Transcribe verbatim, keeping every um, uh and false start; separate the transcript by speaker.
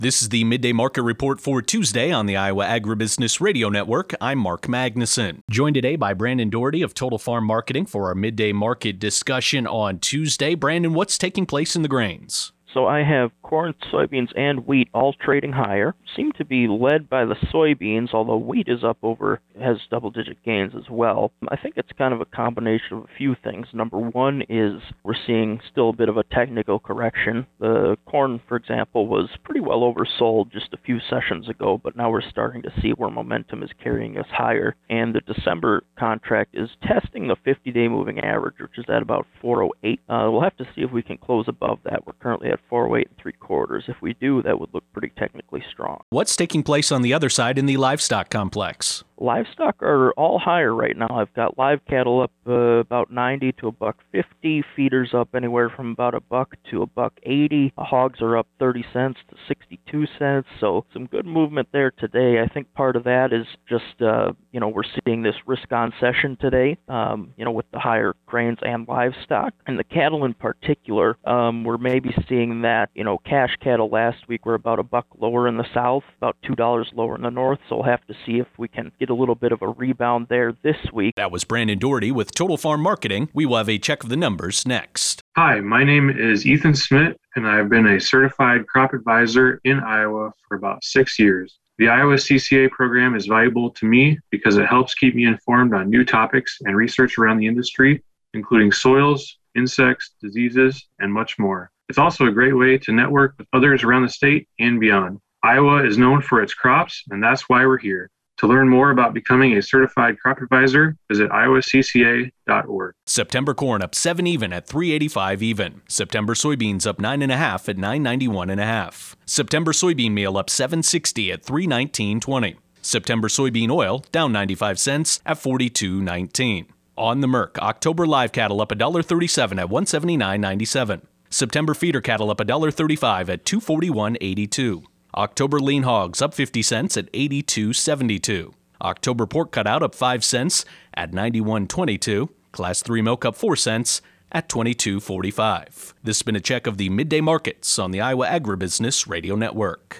Speaker 1: This is the Midday Market Report for Tuesday on the Iowa Agribusiness Radio Network. I'm Mark Magnuson. Joined today by Brandon Doherty of Total Farm Marketing for our midday market discussion on Tuesday. Brandon, what's taking place in the grains?
Speaker 2: So I have corn, soybeans, and wheat all trading higher. Seem to be led by the soybeans, although wheat is up over, has double-digit gains as well. I think it's kind of a combination of a few things. Number one is we're seeing still a bit of a technical correction. The corn, for example, was pretty well oversold just a few sessions ago, but now we're starting to see where momentum is carrying us higher. And the December contract is testing the fifty-day moving average, which is at about four oh eight. Uh, we'll have to see if we can close above that. We're currently at four oh eight and three quarters. If we do, that would look pretty technically strong.
Speaker 1: What's taking place on the other side in the livestock complex?
Speaker 2: Livestock are all higher right now. I've got live cattle up uh, about ninety to a buck fifty, feeders up anywhere from about a buck to a buck eighty. Hogs are up thirty cents to sixty-two cents. So some good movement there today. I think part of that is just uh, you know we're seeing this risk-on session today. Um, you know with the higher grains and livestock, and the cattle in particular, um, we're maybe seeing that you know cash cattle last week were about a buck lower in the south, about two dollars lower in the north. So we'll have to see if we can get a little bit of a rebound there this week.
Speaker 1: That was Brandon Doherty with Total Farm Marketing. We will have a check of the numbers next.
Speaker 3: Hi, my name is Ethan Smith, and I've been a certified crop advisor in Iowa for about six years. The Iowa C C A program is valuable to me because it helps keep me informed on new topics and research around the industry, including soils, insects, diseases, and much more. It's also a great way to network with others around the state and beyond. Iowa is known for its crops, and that's why we're here. To learn more about becoming a certified crop advisor, visit iowa c c a dot org.
Speaker 1: September corn up seven even at three eighty-five even. September soybeans up nine and a half at nine ninety-one and a half. September soybean meal up seven sixty at three nineteen twenty. September soybean oil down ninety-five cents at forty-two nineteen. On the Merc, October live cattle up one thirty-seven at one seventy-nine ninety-seven. September feeder cattle up one thirty-five at two forty-one eighty-two. October lean hogs up fifty cents at eighty-two seventy-two. October pork cutout up five cents at ninety-one twenty-two. Class three milk up four cents at twenty-two forty-five. This has been a check of the midday markets on the Iowa Agribusiness Radio Network.